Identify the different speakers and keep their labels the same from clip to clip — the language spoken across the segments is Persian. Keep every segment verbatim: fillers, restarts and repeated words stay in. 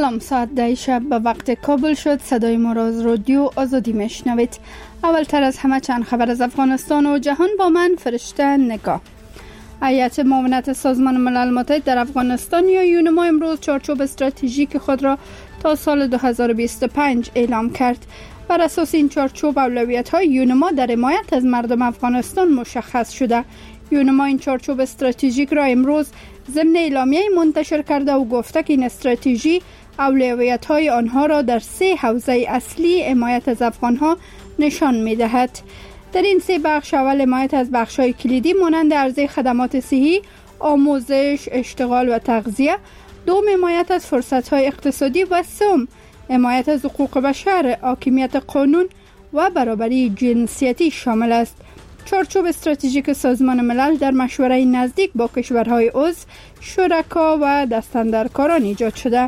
Speaker 1: سلام، ساعت ده شب به وقت کابل شد. صدای ما را از رادیو آزادی میشنوید. اولتر از همه چند خبر از افغانستان و جهان با من فرشته نگاه. هیئت معاونت سازمان ملل متحد در افغانستان یا یونما امروز چارچوب استراتژیک خود را تا سال دو هزار و بیست و پنج اعلام کرد. بر اساس این چارچوب اولویت‌های یونما در حمایت از مردم افغانستان مشخص شده. یونما این چارچوب استراتژیک را امروز ضمن اعلامیه منتشر کرده و گفته که این استراتژی اولویت‌های آنها را در سه حوزه اصلی حمایت از افغان‌ها نشان می‌دهد. در این سه بخش اول حمایت از بخش‌های کلیدی مانند عرضه خدمات صحی، آموزش، اشتغال و تغذیه، دوم حمایت از فرصت‌های اقتصادی و سوم حمایت از حقوق بشر، حاکمیت قانون و برابری جنسیتی شامل است. چارچوب استراتژیک سازمان ملل در مشوره نزدیک با کشورهای عضو، شرکا و دستاندرکاران ایجاد شده.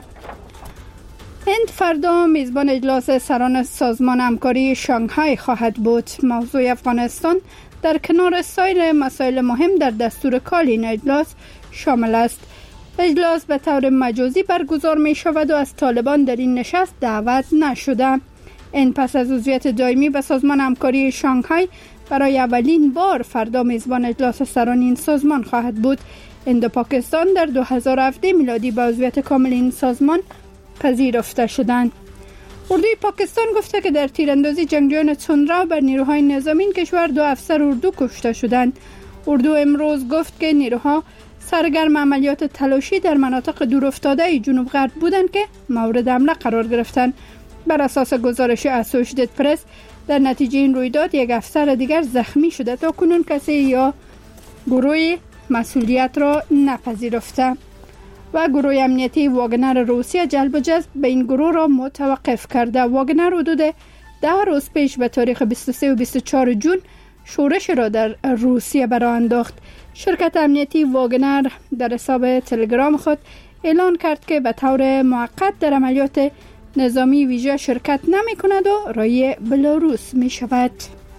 Speaker 1: هند فردا میزبان اجلاس سران سازمان همکاری شانگهای خواهد بود. موضوع افغانستان در کنار سایر مسائل مهم در دستور کار این اجلاس شامل است. اجلاس به طور مجازی برگزار می شود و از طالبان در این نشست دعوت نشده. این پس از عضویت دائمی به سازمان همکاری شانگهای برای اولین بار فردا میزبان اجلاس سران این سازمان خواهد بود. هند و پاکستان در دو هزار و هفده میلادی به عضویت کامل این سازمان پذیرفته شدند. اردوی پاکستان گفته که در تیراندازی جنگجویان تندرو بر نیروهای نظامی این کشور دو افسر اردو کشته شدند. اردو امروز گفت که نیروها سرگرم عملیات تلاشی در مناطق دورافتاده جنوب غرب بودند که مورد حمله قرار گرفتند. بر اساس گزارش اسوشیتد پرس در نتیجه این رویداد یک افسر دیگر زخمی شده. تا کنون کسی یا گروه مسئولیت را نپذیرفته و گروه امنیتی واگنر روسیه جلب و جذب به این گروه را متوقف کرده. واگنر حدود ده روز پیش به تاریخ بیست و سه و بیست و چهار جون شورش را در روسیه برآ انداخت. شرکت امنیتی واگنر در حساب تلگرام خود اعلان کرد که به طور موقت در عملیات نظامی ویژه شرکت نمی کند و رای بلاروس می شود.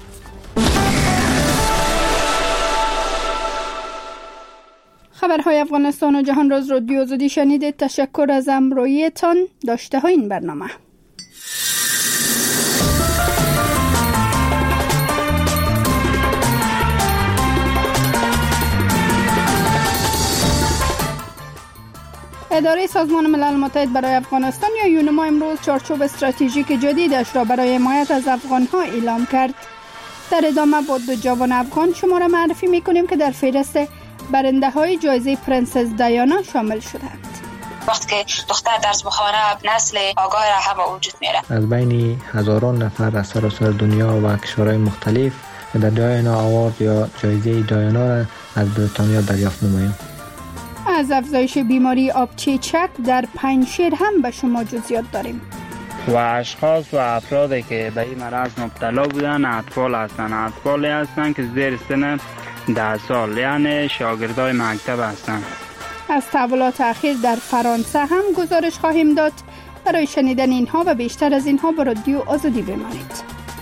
Speaker 1: خبرهای افغانستان و جهان را از رادیو آزادی شنیدید. تشکر از همراهیتان. داشته های این برنامه. اداره سازمان ملل متحد برای افغانستان یا یونما امروز چارچوب استراتژیک جدیدش را برای حمایت از افغان‌ها اعلام کرد. در ادامه با دو جوان افغان شما را معرفی می‌کنیم که در فهرست برنده‌های جایزه پرنسس دیانا شامل شدند.
Speaker 2: وقتی که دختر درس بخوانه نسل آگاه را هم وجود میاره.
Speaker 3: از بین هزاران نفر از سراسر دنیا و کشورهای مختلف در دیانا اوارد یا جایزه دیانا را از بریتانیا دریافت نماییم.
Speaker 1: از افزایش بیماری آبچیچک در پنجشیر هم به شما جزئیات داریم.
Speaker 4: و اشخاص و افرادی که به این مرض مبتلا بودن اطفال هستند. اطفالی هستند که زیر سن ده سال، یعنی شاگردای مکتب هستند.
Speaker 1: از تحولات اخیر در فرانسه هم گزارش خواهیم داد. برای شنیدن اینها و بیشتر از اینها با رادیو آزادی بمانید.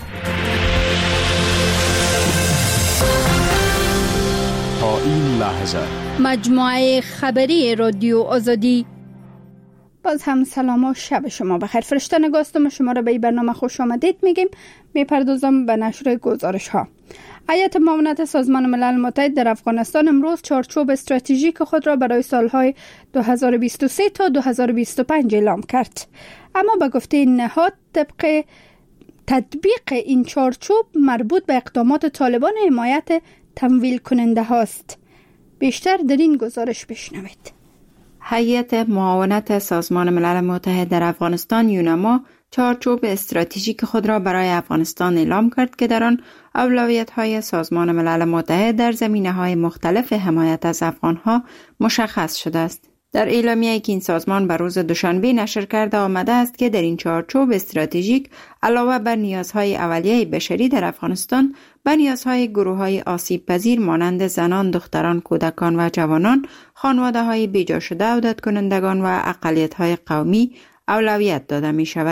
Speaker 5: تا این لحظه
Speaker 1: مجموعه خبری رادیو آزادی. باز هم سلام و شب شما بخیر. فرشته نگاستم شما را به این برنامه خوش آمدید میگیم. میپردازم به نشر گزارش ها. هیئت معاونت سازمان ملل متحد در افغانستان امروز چارچوب استراتژیک خود را برای سالهای دو هزار و بیست و سه تا دو هزار و بیست و پنج اعلام کرد. اما به گفته نهاد طبق تطبیق این چارچوب مربوط به اقدامات طالبان حمایت تمویل کننده هاست. بیشتر در این گزارش بشنوید.
Speaker 6: هیئت معاونت سازمان ملل متحد در افغانستان یونما چارچوب استراتژیک خود را برای افغانستان اعلام کرد که در آن اولویت‌های سازمان ملل متحد در زمینه‌های مختلف حمایت از افغان‌ها مشخص شده است. در اعلامیه‌ای که این سازمان بر روز دوشنبه نشر کرده آمده است که در این چارچوب استراتژیک علاوه بر نیازهای اولیه بشری در افغانستان، به نیازهای گروه‌های آسیب‌پذیر مانند زنان، دختران، کودکان و جوانان، خانواده‌های بیجا شده، عودت کنندگان و اقلیت‌های قومی اولویت داده می شود.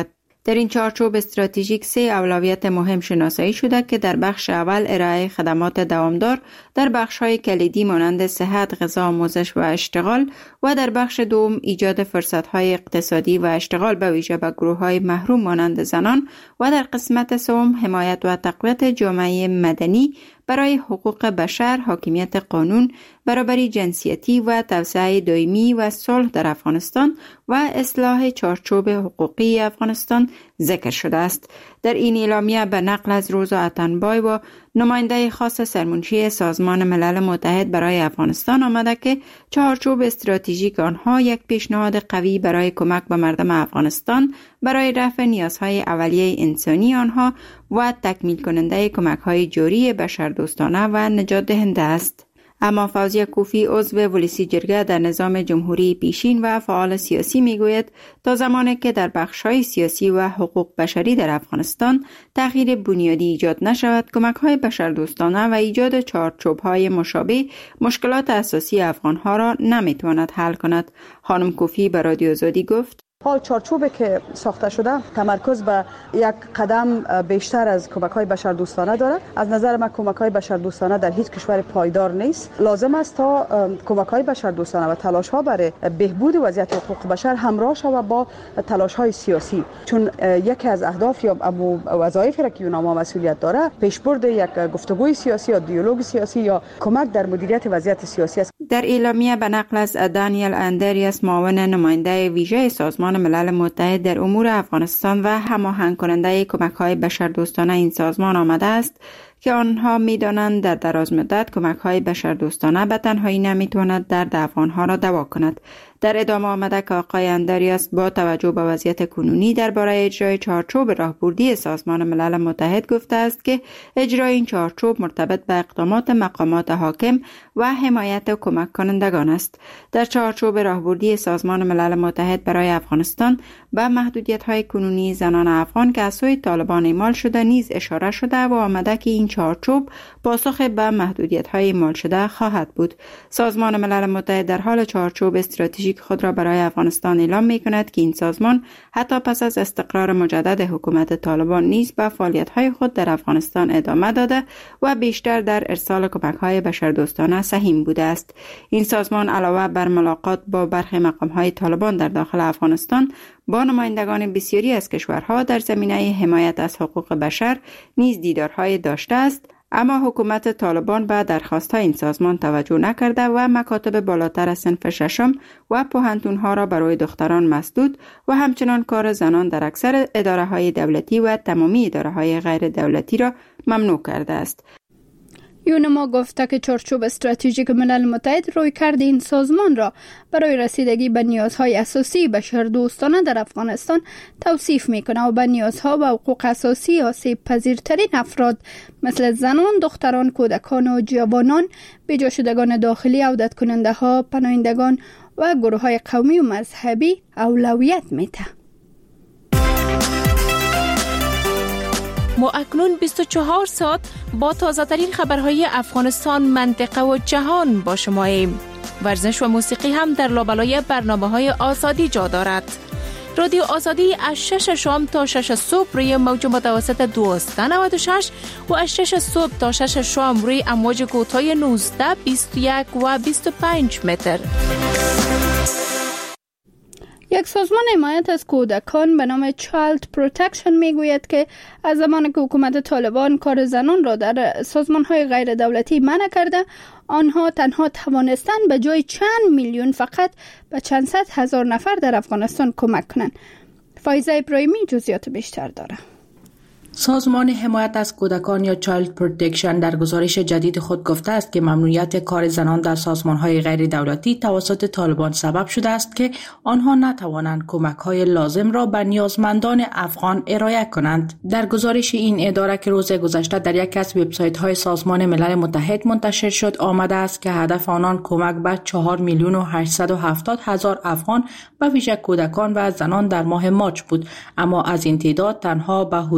Speaker 6: در این چارچوب استراتژیک سه اولویت مهم شناسایی شده که در بخش اول ارائه خدمات دوامدار در بخش‌های کلیدی مانند صحت، غذا، آموزش و اشتغال و در بخش دوم ایجاد فرصت‌های اقتصادی و اشتغال به ویژه به گروه‌های محروم مانند زنان و در قسمت سوم حمایت و تقویت جامعه مدنی برای حقوق بشر، حاکمیت قانون، برابری جنسیتی و توسعه دائمی و صلح در افغانستان و اصلاح چارچوب حقوقی افغانستان ذکر شده است. در این اعلامیه به نقل از روزا اتنبای و نماینده خاص سرمنشی سازمان ملل متحد برای افغانستان آمده که چارچوب استراتژیک آنها یک پیشنهاد قوی برای کمک به مردم افغانستان برای رفع نیازهای اولیه انسانی آنها و تکمیل کننده کمک‌های جاری بشردوستانه و نجات دهنده است. اما فوزیه کوفی عضو ولسی جرگه در نظام جمهوری پیشین و فعال سیاسی میگوید تا زمانی که در بخش‌های سیاسی و حقوق بشری در افغانستان تغییر بنیادی ایجاد نشود، کمک‌های بشردوستانه و ایجاد چارچوب‌های مشابه مشکلات اساسی افغان‌ها را نمی‌تواند حل کند. خانم کوفی به رادیو آزادی گفت:
Speaker 7: حال چارچوبی که ساخته شده تمرکز به یک قدم بیشتر از کمک‌های بشردوستانه دارد. از نظر من کمک‌های بشردوستانه در هیچ کشور پایدار نیست. لازم است تا کمک‌های بشردوستانه و تلاش‌ها برای بهبود وضعیت حقوق بشر همراه شود با تلاش‌های سیاسی، چون یکی از اهداف یا وظایفی را که یوناما مسئولیت داره پیشبرد یک گفتگوی سیاسی یا دیالوگ سیاسی یا کمک در مدیریت وضعیت سیاسی است.
Speaker 6: در اعلامیه به نقل از دانیل اندریاس، معاون نماینده ویژه سازمان ملل متحد در امور افغانستان و هماهنگ کننده کمک‌های بشردوستانه این سازمان آمده است که آنها می‌دانند در دراز مدت کمک‌های بشردوستانه به تنهایی نمی‌تواند درد افغان‌ها را دوا کند. در ادامه آمده که آقای اندریاس با توجه به وضعیت کنونی درباره اجرای چارچوب راهبردی سازمان ملل متحد گفته است که اجرای این چارچوب مرتبط به اقدامات مقامات حاکم و حمایت کمک کنندگان است. در چارچوب راهبردی سازمان ملل متحد برای افغانستان به محدودیت‌های کنونی زنان افغان که از سوی طالبان اعمال شده نیز اشاره شده و آمده که این چارچوب پاسخ به محدودیت‌های اعمال شده خواهد بود. سازمان ملل متحد در حال چارچوب استراتژیک خود را برای افغانستان اعلام می‌کند که این سازمان حتی پس از استقرار مجدد حکومت طالبان نیز به فعالیت‌های خود در افغانستان ادامه داده و بیشتر در ارسال کمک‌های بشردوستانه سهیم بوده است. این سازمان علاوه بر ملاقات با برخی مقام‌های طالبان در داخل افغانستان با نمایندگان بسیاری از کشورها در زمینه حمایت از حقوق بشر نیز دیدارهای داشته است، اما حکومت طالبان به درخواست‌های این سازمان توجه نکرده و مکاتب بالاتر از صنف ششم و پوهنتون‌ها را برای دختران مسدود و همچنان کار زنان در اکثر اداره‌های دولتی و تمامی اداره‌های غیر دولتی را ممنوع کرده است.
Speaker 1: یونما گفته که چارچوب استراتژیک ملل متحد روی کرد این سازمان را برای رسیدگی به نیازهای اساسی بشردوستانه در افغانستان توصیف میکنه و به نیازها و حقوق اساسی آسیب پذیرترین افراد مثل زنان، دختران، کودکان و جوانان، بیجا شدگان داخلی، عودت کننده ها، پناهندگان و گروه های قومی و مذهبی اولویت میده.
Speaker 8: ما اکنون بیست و چهار ساعت با تازه ترین خبرهای افغانستان، منطقه و جهان با شماییم. ورزش و موسیقی هم در لابلای برنامه‌های آزادی جا دارد. رادیو آزادی از شش شام تا شش صبح روی موج متوسط دویست و نود و شش و از شش صبح تا شش شام روی امواج کوتاه نوزده، بیست و یک و بیست و پنج متر.
Speaker 1: یک سازمان حمایت از کودکان به نام Child Protection میگوید که از زمانی که حکومت طالبان کار زنان را در سازمان‌های غیر دولتی منع کرده، آنها تنها توانستند به جای چند میلیون فقط به چند صد هزار نفر در افغانستان کمک کنند. فایزه ابراهیمی جزئیات بیشتر داره.
Speaker 9: سازمان حمایت از کودکان یا چایلد پروتکشن در گزارش جدید خود گفته است که ممنوعیت کار زنان در سازمان‌های غیر دولتی توسط طالبان سبب شده است که آنها نتوانند کمک‌های لازم را به نیازمندان افغان ارائه کنند. در گزارش این اداره که روز گذشته در یکی از وبسایت‌های سازمان ملل متحد منتشر شد آمده است که هدف آنان کمک به چهار میلیون و هشتصد و هفتاد هزار افغان به ویژه کودکان و زنان در ماه مارچ بود، اما از این تعداد تنها به حدود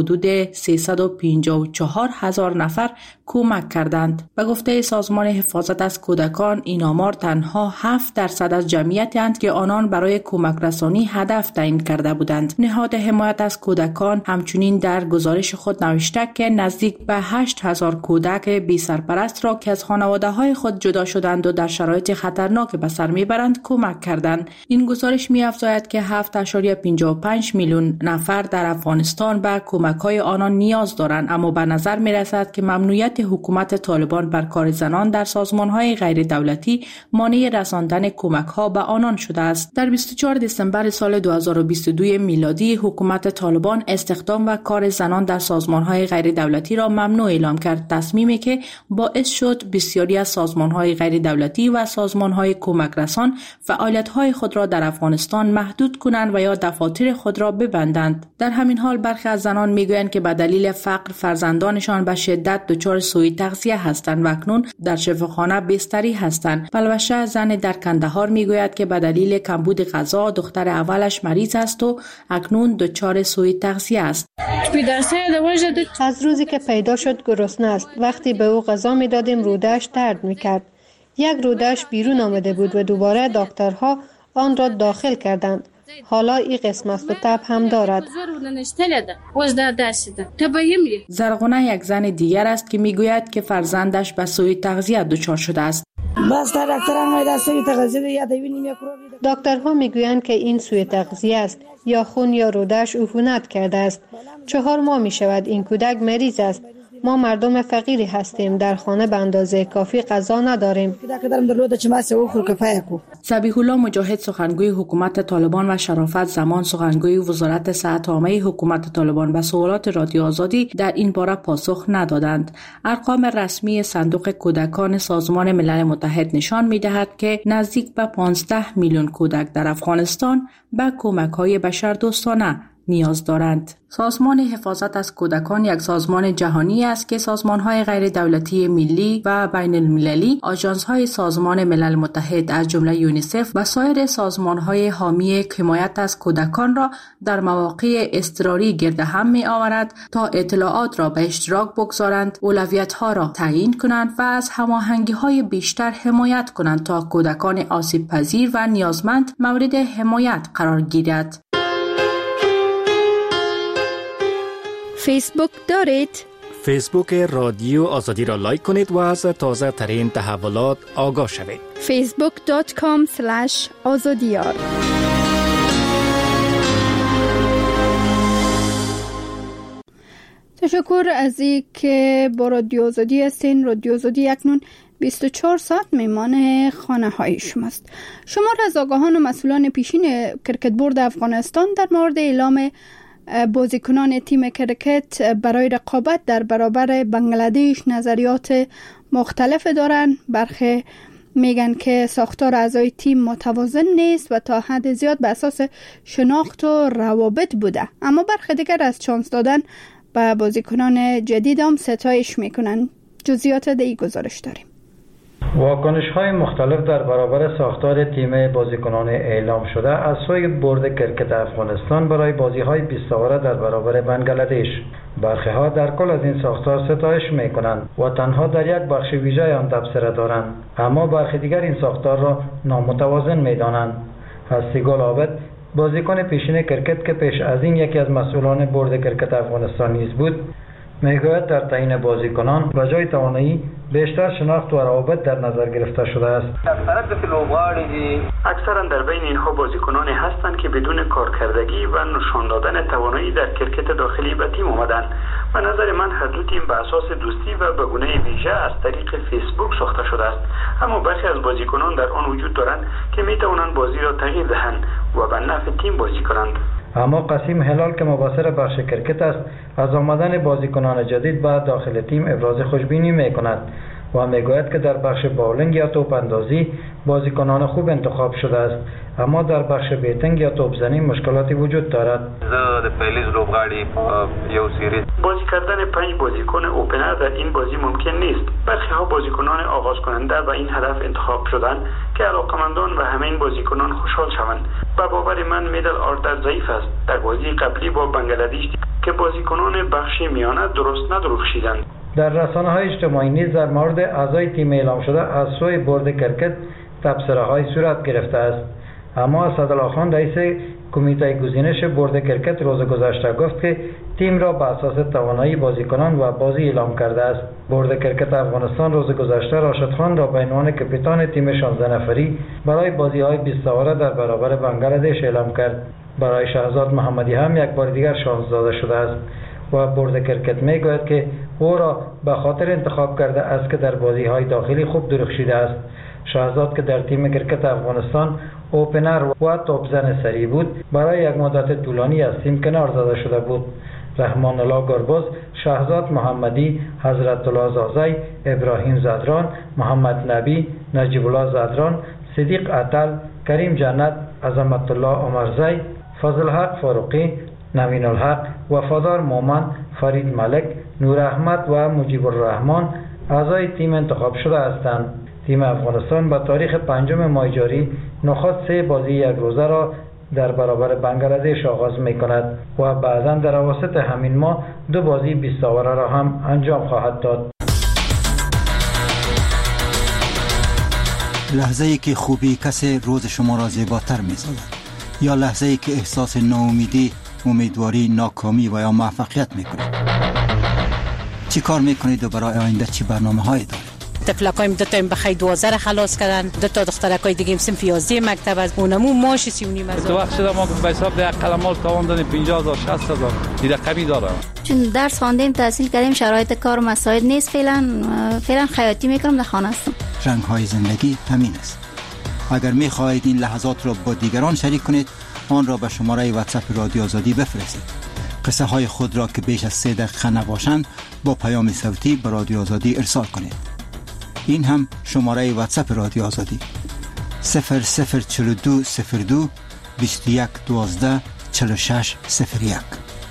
Speaker 9: سیصد و پنجاه و چهار هزار نفر کمک کردند. به گفته سازمان حفاظت از کودکان، این آمار تنها هفت درصد از جمعیتی اند که آنان برای کمک رسانی هدف تعیین کرده بودند. نهاد حمایت از کودکان همچنین در گزارش خود نوشته که نزدیک به هشت هزار کودک بی سرپرست را که از خانواده‌های خود جدا شدند و در شرایط خطرناک به سر میبرند کمک کردند. این گزارش می‌افزاید که هفت ممیز پنجاه و پنج میلیون نفر در افغانستان به کمک‌های آنان نیاز دارند، اما به نظر می‌رسد که ممنوعیت حکومت طالبان بر کار زنان در سازمان‌های غیر دولتی مانع رساندن کمک‌ها به آنان شده است. در بیست و چهارم دسامبر سال دو هزار و بیست و دو میلادی حکومت طالبان استخدام و کار زنان در سازمان‌های غیر دولتی را ممنوع اعلام کرد، تصمیمی که باعث شد بسیاری از سازمان‌های غیر دولتی و سازمان‌های کمک رسان فعالیت‌های خود را در افغانستان محدود کنند و یا دفاتر خود را ببندند. در همین حال برخی از زنان میگویند که به دلیل فقر فرزندانشان به شدت دچار سوء تغذیه هستند و اکنون در شفاخانه بستری هستند. بلوشه زن در کندهار میگوید که به دلیل کمبود غذا دختر اولش مریض است و اکنون دچار سوء تغذیه است.
Speaker 10: از روزی که پیدا شد گرسنه است. وقتی به او غذا میدادیم روده‌اش درد میکرد. یک روده‌اش بیرون آمده بود و دوباره دکترها آن را داخل کردند. حالا این قسم است و تب هم دارد.
Speaker 9: زرغونه یک زن دیگر است که میگوید که فرزندش به سوء تغذیه دچار شده است.
Speaker 10: دکترها میگویند که این سوء تغذیه است، یا خون یا روده‌اش عفونت کرده است. چهار ماه می شود این کودک مریض است. ما مردم فقیری هستیم، در خانه به اندازه کافی غذا نداریم.
Speaker 9: ذبیح الله مجاهد سخنگوی حکومت طالبان و شرافت زمان سخنگوی وزارت صحت عامه حکومت طالبان به سوالات رادیو آزادی در این باره پاسخ ندادند. ارقام رسمی صندوق کودکان سازمان ملل متحد نشان می‌دهد که نزدیک به پانزده میلیون کودک در افغانستان به کمک‌های بشردوستانه نیاز دارند. سازمان حفاظت از کودکان یک سازمان جهانی است که سازمان‌های غیر دولتی ملی و بین المللی، آژانس‌های سازمان ملل متحد از جمله یونیسف و سایر سازمان‌های حامی حمایت از کودکان را در مواقع اضطراری گرد هم می‌آورد تا اطلاعات را به اشتراک بگذارند، اولویت‌ها را تعیین کنند و از هماهنگی‌های بیشتر حمایت کنند تا کودکان آسیب‌پذیر و نیازمند مورد حمایت قرار گیرد.
Speaker 1: فیسبوک دارید؟
Speaker 11: فیسبوک رادیو آزادی را لایک کنید و از تازه ترین تحولات آگاه شوید.
Speaker 1: فیسبوک دات کام اسلش آزادیار. تشکر از این که با رادیو آزادی هستین. رادیو آزادی اکنون بیست و چهار ساعت میمان خانه های شماست. شمار از آگاهان و مسئولان پیشین کرکت بورد افغانستان در مورد اعلام بازیکنان تیم کرکت برای رقابت در برابر بنگلادش نظریات مختلف دارند. برخی میگن که ساختار اعضای تیم متوازن نیست و تا حد زیاد به اساس شناخت و روابط بوده، اما برخی دیگر از چانس دادن به بازیکنان جدید هم ستایش میکنن. جزئیات دیگه گزارش داریم.
Speaker 12: واکنش‌های مختلف در برابر ساختار تیم بازیکنان اعلام شده از سوی بورد کرکت افغانستان برای بازی‌های بیست اوره در برابر بنگلادش. برخی‌ها در کل از این ساختار ستایش می‌کنند و تنها در یک بخش ویژه آن تبصره دارند، اما برخی دیگر این ساختار را نامتوازن می‌دانند. هستیگل عابد، بازیکن پیشین کرکت که پیش از این یکی از مسئولان بورد کرکت افغانستان نیز بود، میگوید در تعیین بازیکنان به جای توانایی بیشتر شناخت و روابط در نظر گرفته شده است.
Speaker 13: اکثرا در بین اینها بازیکنانی هستند که بدون کارکردگی و نشان دادن توانایی در کرکت داخلی به تیم آمدند. به نظر من هر دو تیم به اساس دوستی و به گونه ویژه از طریق فیسبوک ساخته شده است، اما برخی از بازیکنان در آن وجود دارند که می توانند بازی را تغییر دهند و به نفع تیم بازی کنند.
Speaker 12: اما قاسم هلال که مبصر بخش کرکت است، از آمدن بازیکنان جدید به داخل تیم ابراز خوشبینی می‌کند و میگوید که در بخش باولینگ یا توپ اندازی بازیکنان خوب انتخاب شده است، اما در بخش بیتنگ یا توپ زنی مشکلاتی وجود دارد.
Speaker 13: بازی کردن پنج بازیکن اوپنر در این بازی ممکن نیست. برخی ها بازیکنان آغاز کننده و این هدف انتخاب شدند که علاقمندان و همه این بازیکنان خوشحال شوند. به باور من میدل آردر ضعیف است. در بازی قبلی با بنگلادش که بازیکنان بخش میانه درست ندرخشیدند.
Speaker 12: در رسانه‌های اجتماعی نیز در مورد اعضای تیم اعلام شده از سوی بورد کرکت تبصره‌های صورت گرفته است. اما اسدالله خان رئیس کمیته گزینش بورد کرکت روز گذشته گفت که تیم را بر اساس توانایی بازیکنان و بازی اعلام کرده است. بورد کرکت افغانستان روز گذشته راشد خان را به عنوان کاپیتان تیم شانزده نفری برای بازی‌های بیست اوره در برابر بنگلادش اعلام کرد. برای شهزاد محمدی هم یک بار دیگر شانس داده شده است و بورد کرکت میگوید که او را به خاطر انتخاب کرده است که در بازی‌های داخلی خوب درخشیده است. شهزاد که در تیم کرکت افغانستان اوپنر و توپزن سری بود، برای یک مدت طولانی از تیم کنار زده شده بود. رحمان الله گربز، شهزاد محمدی، حضرت الله زازی، ابراهیم زدران، محمد نبی، نجیب الله زدران، صدیق عطل، کریم جنت، عظمت الله عمرزی، فضل حق فاروقی، نوین الحق، وفادار مومن، فرید ملک، نور احمد و مجیب الرحمن اعضای تیم انتخاب شده هستند. تیم افغانستان به تاریخ پنجم ماه جاری نخست سه بازی یک روزه را در برابر بنگلادش آغاز می کند و بعضا در اواسط همین ماه دو بازی بیست اوره را هم انجام خواهد داد.
Speaker 14: لحظه ای که خوبی کسی روز شما را زیباتر می سازد، یا لحظه ای که احساس ناامیدی، امیدواری، ناکامی و یا موفقیت می کنید. چی کار می کنید و برای آینده چی برنامه هایی دارید؟
Speaker 15: طفلکایم دو تا بخای دوازده خلاص کردن، دو تا دخترکای دیگه صنف یازده مکتب از اونمو ماش سی و نیم هزار.
Speaker 16: تو وقت شده ما به حساب ده قلمال تاوان دادیم پنجاه هزار شصت هزار این رقمی داره.
Speaker 17: چون درس خواندیم تحصیل کردیم شرایط کار مساعد نیست، فعلا فعلا خیاطی میکنم، در خانه هستم.
Speaker 14: رنگ های زندگی همین است. اگر می خواهید این لحظات را با دیگران شریک کنید، آن را به شماره واتساپ رادیو آزادی بفرستید. قصه های خود را که بیش از سه دقیقه نباشند با پیام صوتی به رادیو آزادی ارسال کنید. این هم شماره واتساپ رادیو آزادی صفر صفر چهل و دو صفر دو بیست و یک دوازده چهل و شش صفر یک.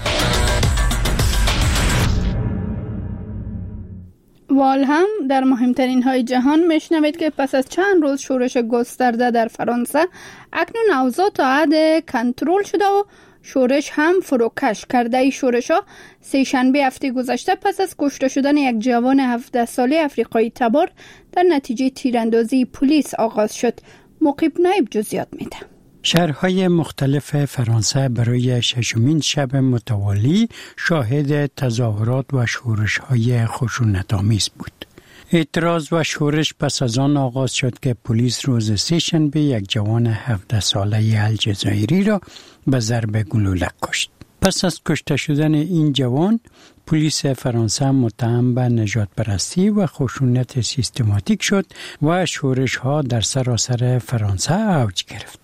Speaker 1: وال هم در مهمترین های جهان میشنوید که پس از چند روز شورش گسترده در فرانسه اکنون اوضاع تا حد کنترل شده و شورش هم فروکش کرده. ای شورش ها سه شنبه هفته گذشته پس از کشته شدن یک جوان هفده ساله افریقایی تبار در نتیجه تیراندازی پلیس آغاز شد. مقیب نایب جزئیات میده.
Speaker 18: شهرهای مختلف فرانسه برای ششمین شب متوالی شاهد تظاهرات و شورش‌های خشونت‌آمیز بود. اعتراض و شورش پس از آن آغاز شد که پلیس روز سه شنبه یک جوان هفده ساله الجزایری را به ضرب گلوله کشت. پس از کشته شدن این جوان، پلیس فرانسه متهم به نژاد پرستی و خشونت سیستماتیک شد و شورش‌ها در سراسر فرانسه اوج گرفت.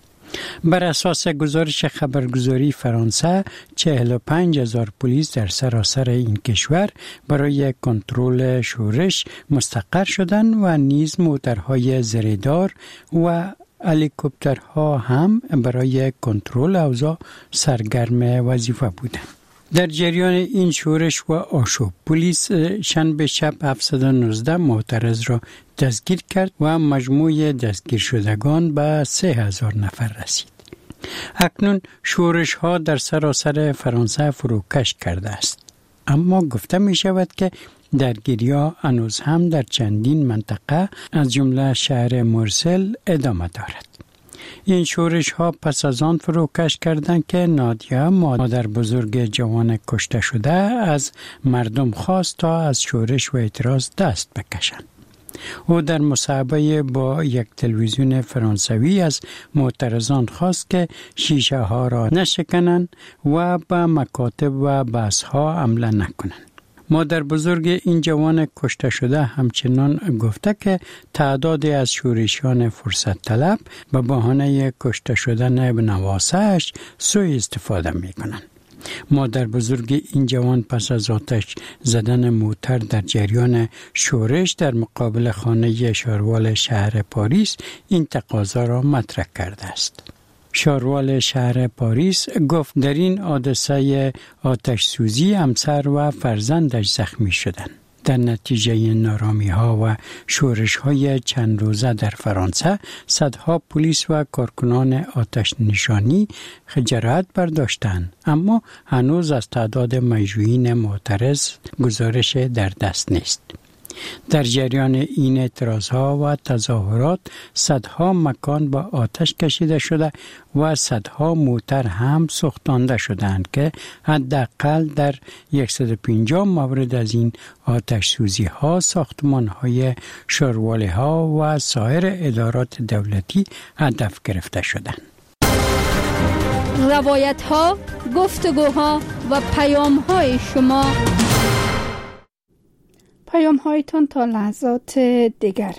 Speaker 18: بر اساس گزارش خبرگزاری فرانسه، چهل و پنج هزار پلیس در سراسر این کشور برای کنترل شورش مستقر شدند و نیز موترهای زریدار و هلیکوپترها هم برای کنترل اوضاع سرگرم وظیفه بودند. در جریان این شورش و آشوب، پلیس شنبه شب هفتصد و نوزده معترض را دستگیر کرد و مجموع دستگیر شدگان به سه هزار نفر رسید. اکنون شورش ها در سراسر فرانسه فروکش کرده است، اما گفته می شود که درگیری ها هنوز هم در چندین منطقه از جمله شهر مارسل ادامه دارد. این شورش ها پس از آن فروکش کردند که نادیا، مادر بزرگ جوان کشته شده، از مردم خواست تا از شورش و اعتراض دست بکشند. او در مصاحبه با یک تلویزیون فرانسوی از معترضان خواست که شیشه ها را نشکنند و به مکاتب و بحث ها حمله نکنند. مادر بزرگ این جوان کشته شده همچنان گفته که تعدادی از شورشیان فرصت طلب به بهانه کشته شدن نواسه‌اش سوء استفاده می کنند. مادر بزرگ این جوان پس از آتش زدن موتر در جریان شورش در مقابل خانه شاروال شهر پاریس این تقاضا را مطرح کرده است. شاروال شهر پاریس گفت در این حادثه آتش سوزی همسر و فرزندش زخمی شدند. در نتیجه نارامی ها و شورش های چند روزه در فرانسه صدها پلیس و کارکنان آتش نشانی جراحت برداشتند، اما هنوز از تعداد مجروحین معترض گزارش در دست نیست. در جریان این اعتراضها و تظاهرات صدها مکان با آتش کشیده شده و صدها موتر هم سوختانده شدند که حداقل در صد و پنجاه مورد از این آتش سوزی ها ساختمان های شارواله ها و سایر ادارات دولتی هدف گرفته شدند.
Speaker 1: روایت ها، گفتگوها و پیام های شما، پیام هایتان تا لحظات دیگر.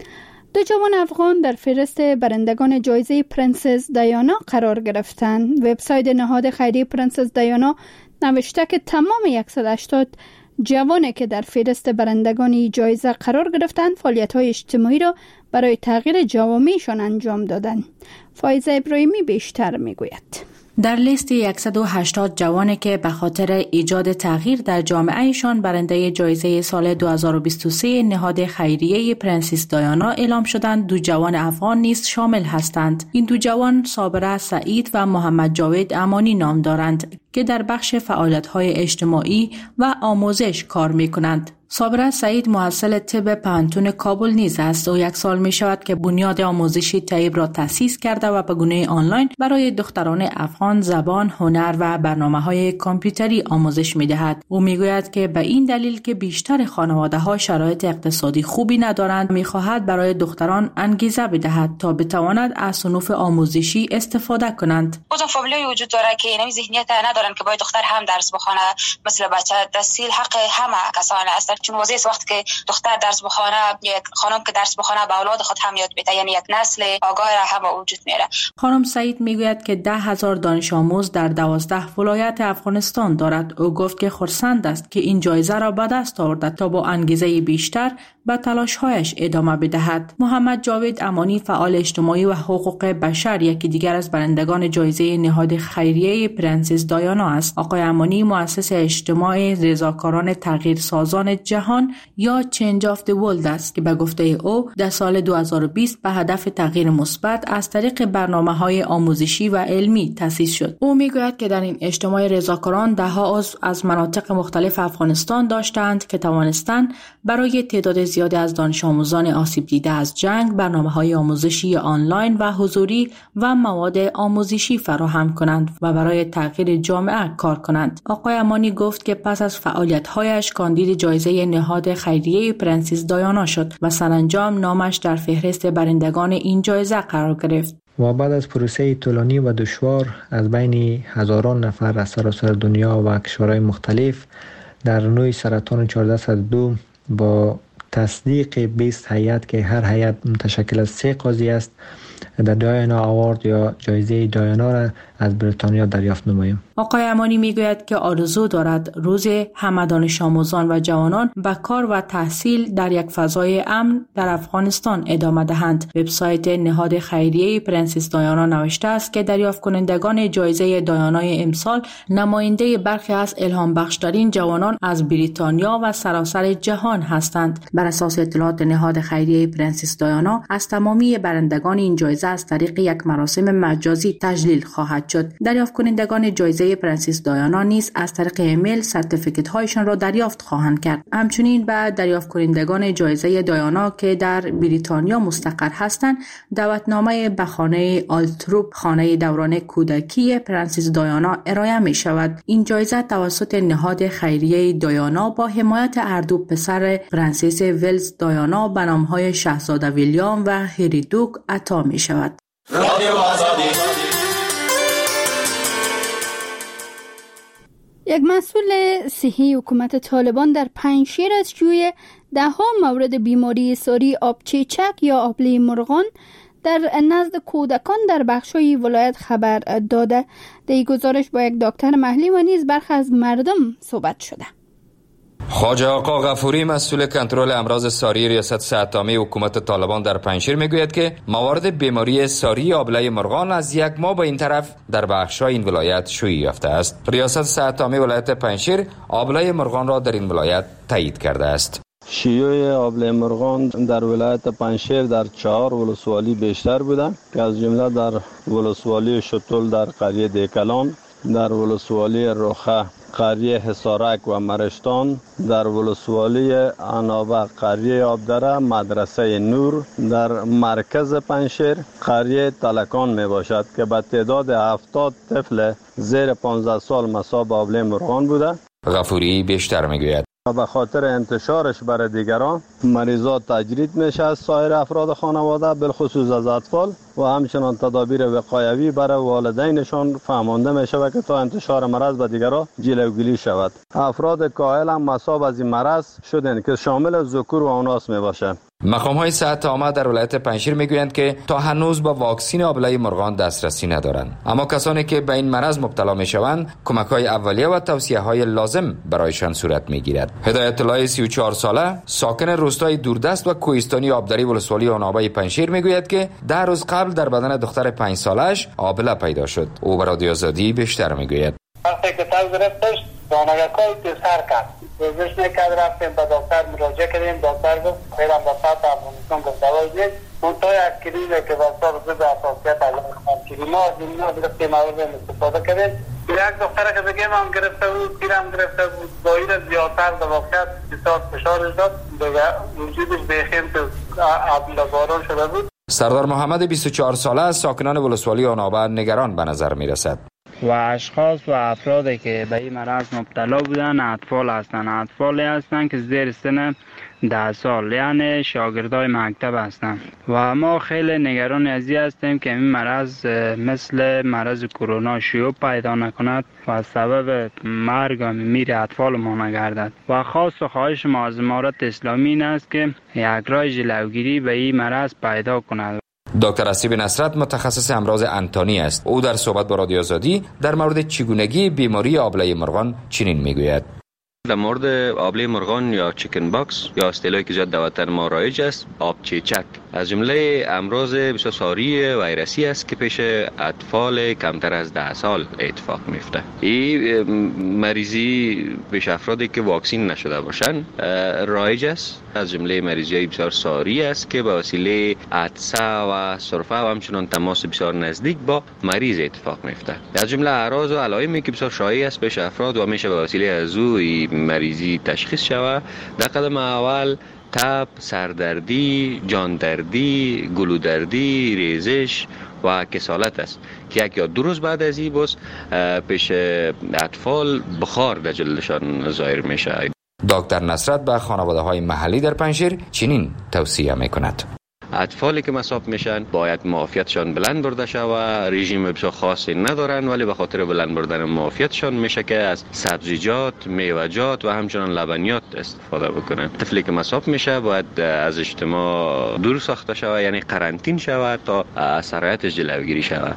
Speaker 1: دو جوان افغان در فهرست برندگان جایزه پرنسس دیانا قرار گرفتند. وبسایت نهاد خیریه پرنسس دیانا نوشته که تمام صد و هشتاد جوانی که در فهرست برندگان جایزه قرار گرفتند فعالیت‌های اجتماعی را برای تغییر جوامعشان انجام دادند. فایزه ابراهیمی بیشتر میگوید.
Speaker 9: در لیست صد و هشتاد جوانی که به خاطر ایجاد تغییر در جامعهشان برنده جایزه سال دو هزار و بیست و سه نهاد خیریه پرنسس دیانا اعلام شدند، دو جوان افغان نیز شامل هستند. این دو جوان صابره سعید و محمد جاوید امانی نام دارند که در بخش فعالیت‌های اجتماعی و آموزش کار می‌کنند. صابره سعید محصل طب پانتون کابل نیز است. او یک سال می شود که بنیاد آموزشی طیب را تأسیس کرده و به گونه آنلاین برای دختران افغان زبان، هنر و برنامه‌های کامپیوتری آموزش می دهد. او می گوید که به این دلیل که بیشتر خانواده‌ها شرایط اقتصادی خوبی ندارند، می خواهد برای دختران انگیزه بدهد تا بتوانند از صنوف آموزشی استفاده کنند.
Speaker 2: بازم فامیلای وجود داره که این ذهنیت ندارن که باید دختر هم درس بخونه، مثل بچه تحصیل حق همه کسان است. چون واضحه است وقتی که دختر درس بخونه، یک خانم که درس بخونه به اولاد خود هم یاد میده، یعنی یک نسل آگاه هم وجود میاره.
Speaker 9: خانم سعید میگوید که ده هزار دانش آموز در دوازده ولایت افغانستان دارد. او گفت که خرسند است که این جایزه را به دست آورده تا با انگیزه بیشتر به تلاش‌هایش ادامه بدهد. محمد جاوید امانی فعال اجتماعی و حقوق بشر یکی دیگر از برندگان جایزه نهاد خیریه پرنسس دیانا است. آقای امانی مؤسس اجتماع رضاکاران تغییرسازان جهان یا چنج آف دی ورلد است که به گفته او در سال دو هزار و بیست به هدف تغییر مثبت از طریق برنامه‌های آموزشی و علمی تأسیس شد. او میگوید که در این اجتماع رضاکاران ده ها عضو از مناطق مختلف افغانستان داشتند که توانستند برای تعداد زیادی از دانش آموزان آسیب دیده از جنگ برنامه‌های آموزشی آنلاین و حضوری و مواد آموزشی فراهم کنند و برای تغییر جامعه کار کنند. آقای امانی گفت که پس از فعالیت‌هایش کاندید جایزه نهاد خیریه پرنسس دیانا شد و سرانجام نامش در فهرست برندگان این جایزه قرار گرفت.
Speaker 3: و بعد از پروسه طولانی و دشوار از بین هزاران نفر از سراسر دنیا و کشورهای مختلف در نوع سرطان چهارده صد و دو با تصدیق بیست هیئت که هر هیئت متشکل از سه قاضی است، در دیانا آوارد یا جایزه دیانا را از بریتانیا دریافت نماییم.
Speaker 9: آقای امانی میگوید که آرزو دارد روز همه دانش آموزان و جوانان به کار و تحصیل در یک فضای امن در افغانستان ادامه دهند. وبسایت نهاد خیریه پرنسس دیانا نوشته است که دریافت کنندگان جایزه دیانای امسال نماینده برخی از الهام بخشترین جوانان از بریتانیا و سراسر جهان هستند. بر اساس اطلاعات نهاد خیریه پرنسس دیانا، از تمامی برندگان این جایزه از طریق یک مراسم مجازی تجلیل خواهد شد. دریافت کنندگان جایزه پرنسس دیانا نیز از طریق ایمیل سرتیفیکت هایشان را دریافت خواهند کرد. همچنین به دریافت کنندگان جایزه دیانا که در بریتانیا مستقر هستند دعوتنامه به خانه آلتروپ، خانه دوران کودکی پرنسس دیانا ارائه می شود. این جایزه توسط نهاد خیریه دیانا با حمایت هر دو پسر پرنسس ولز دیانا به نام‌های شاهزاده ویلیام و هری دوک عطا می شود.
Speaker 1: یک مسئول صحی حکومت طالبان در پنجشیر از جوی ده ها مورد بیماری ساری آبچیچک یا آبله مرغان در نزد کودکان در بخش‌های ولایت خبر داده. در این گزارش با یک دکتر محلی و نیز برخی از مردم صحبت شده.
Speaker 19: خواجه آقا غفوری مسئول کنترل امراض ساری ریاست صحت عامه حکومت طالبان در پنجشیر میگوید که موارد بیماری ساری آبله مرغان از یک ماه به این طرف در بخش‌های این ولایت شیوع یافته است. ریاست صحت عامه ولایت پنجشیر آبله مرغان را در این ولایت تایید کرده است.
Speaker 20: شیوع آبله مرغان در ولایت پنجشیر در چهار ولسوالی بیشتر بوده که از جمله در ولسوالی شتول در قریه دیکلان، در ولسوالی روخه قریه حصارک و مرشتان، در ولسوالی عنابه قریه آبدره مدرسه نور، در مرکز پنجشیر قریه تلکان می باشد که به تعداد هفتاد طفل زیر پانزده سال مصاب آبله مرغان بوده.
Speaker 19: غفوری بیشتر می گوید
Speaker 20: و به خاطر انتشارش برای دیگران مریضات تجرید میشه از سایر افراد خانواده بالخصوص از اطفال و همچنان تدابیر وقایوی برای والدینشان فهمانده میشه و که تا انتشار مرض به دیگران جلوگیری شود. افراد کاهل هم مصاب از این مرض شدند که شامل ذکور و اناث میباشه.
Speaker 19: مقام های صحت عامه در ولایت پنجشیر میگویند که تا هنوز با واکسین آبله مرغان دسترسی ندارند، اما کسانی که به این مرض مبتلا میشوند کمک های اولیه و توصیه های لازم برایشان صورت میگیرد. هدایت الله سی و چهار ساله ساکن روستای دوردست و کوهستانی آبدری ولسوالی عنابه پنجشیر میگوید که ده روز قبل در بدن دختر پنج سالش آبله پیدا شد. او به رادیو آزادی بیشتر میگوید.
Speaker 21: وقتی که تاز گرفتش دانگاکای سر کرد روزش نکرد، رفتیم به دکتر مراجعه کردیم. دکتر گفت خیرم به سطح افغانستان گفت دوای دید اون تا یک کلیمه که بسار زد اساسیت علم خان کلیمه از اینها گرفتیم اول استفاده کردیم. یک دختر که بگیم هم گرفته بود، پیرم گرفته بود، دایر زیادتر در واقعیت بسیار فشارش داد، وجودش بیخیم تو باران شده بود.
Speaker 19: سردار محمد بیست و چهار ساله از ساکنان ولسوالی عنابه نگران به نظر می رسد.
Speaker 4: و اشخاص و افرادی که به این مرض مبتلا بودن اطفال هستند، اطفالی هستند که زیر سن ده سال، یعنی شاگردای مکتب هستند و ما خیلی نگران از این هستیم که این مرض مثل مرض کرونا شیوع پیدا نکند و سبب مرگ و میر اطفال ما نگردد. و خاص و خواهش ما از امارت اسلامی این است که یک راه جلوگیری به این مرض پیدا کند.
Speaker 19: دکتر اسیب نصرت متخصص امراض انتانی است. او در صحبت با رادیو آزادی در مورد چگونگی بیماری آبله مرغان چنین میگوید.
Speaker 22: در مورد آبله مرغان یا چیکن باکس یا اصطلاحی که زیاد در وطن ما رایج است، آب چیچک، از جمله امراض بسیار ساری ویروسی است که پیش اطفال کمتر از ده سال اتفاق میفته. این مریضی پیش افرادی که واکسین نشده باشند رایج است. از جمله مریضی های بسیار ساری است که به وسیله عطسه و سرفه و همچنان تماس بسیار نزدیک با مریض اتفاق میفته. از جمله اعراض و علائمی که بسیار شایع است پیش افراد و میشه به وسیله از او مریضی تشخیص شود. در قدم اول تب، سردردی، جاندردی، گلودردی، ریزش و کسالت است که یک یا دو روز بعد از این بس پیش اطفال بخار در جلدشان ظاهر میشه.
Speaker 19: دکتر نصرت به خانواده های محلی در پنجشیر چنین توصیه میکند.
Speaker 22: اطفالی که مصاب میشن باید معافیتشان بلند برده شود. رژیم بسیار خاصی ندارن ولی به خاطر بلند بردن معافیتشان میشه که از سبزیجات، میوه‌جات و همچنان لبنیات استفاده بکنن. طفلی که مصاب میشه باید از اجتماع دور ساخته شود، یعنی قرنطین شود تا از سرایتش جلوگیری شود.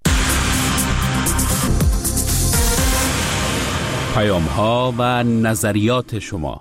Speaker 5: پیام ها و نظریات شما.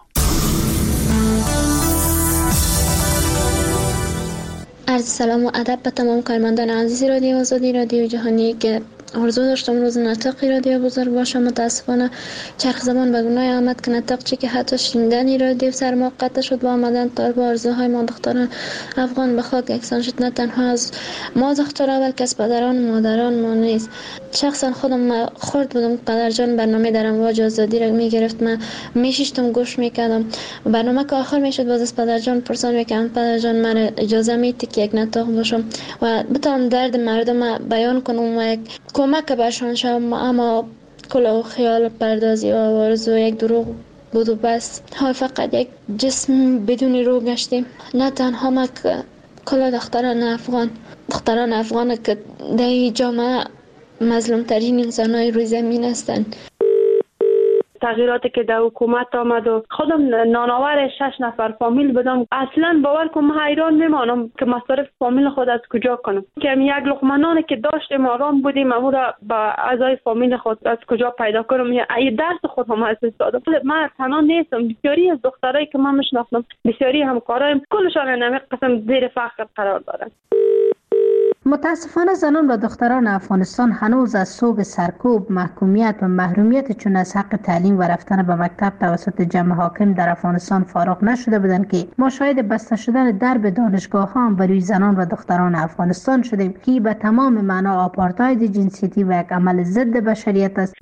Speaker 23: عرض سلام و ادب به تمام کارمندان عزیز رادیو آزادی، رادیو جهانی که آرزو داشتم روز نطقی رادیو بزرگ باشه. متاسفانه چرخ زمان به گناه آمد که نطق چی که حتی شنیدن رادیو سر ما قطع شد و آمدن تا با آرزوهای ما دختران افغان به خاک یکسان شد. نه تنها از ما دخترها بلکه از پدران و مادران ما نیست. شخصا خودم خورد بودم پدرجان برنامه در امواج آزادی را میگرفت، من میشیشتم گوش میکردم. برنامه که آخر میشد باز از پدرجان پرسان میکردم پدرجان من اجازه میدی که یک نطق باشم و بتونم درد مردم بیان کنم و یک کمک برشان شوم. اما کل و خیال پردازی و آرزو یک دروغ بود و بس. ها فقط یک جسم بدون روح گشتیم. نه تنها ما که کل دختران افغان دختران افغان که در جامعه مظلوم ترین انسان های روی زمین هستند.
Speaker 6: تغییراتی که در حکومت آمد و خودم نانآور شش نفر فامیل بودم، اصلا باور کنم حیران میمانم که مصارف فامیل خود از کجا کنم، که یک لقمه نانی که داشتیم آرام بودیم امو را با اعضای فامیل خود از کجا پیدا کنم، یا درس خود هم از دادم. من تنها نیستم، بسیاری از دخترایی که من میشناسم، بسیاری همکارایم، کلشان نمی قسم زیر فقر قرار دارن.
Speaker 7: متاسفانه زنان و دختران افغانستان هنوز از سوگ سرکوب، محکومیت و محرومیت چون از حق تعلیم و رفتن به مکتب توسط جمع حاکم در افغانستان فارغ نشده بودند که ما شاهد بسته شدن درب دانشگاه ها هم بروی زنان و دختران افغانستان شدیم که به تمام معنا آپارتاید جنسیتی و یک عمل ضد بشریت است.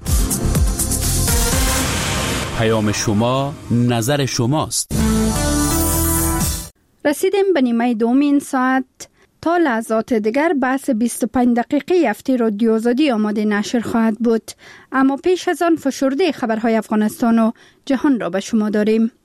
Speaker 5: پیام شما، نظر شماست.
Speaker 1: رسیدیم به نیمه دومین ساعت. تا لحظات دیگر بحث بیست و پنج دقیقه هفته رادیو آزادی آماده نشر خواهد بود، اما پیش از آن فشرده خبرهای افغانستان و جهان را به شما داریم.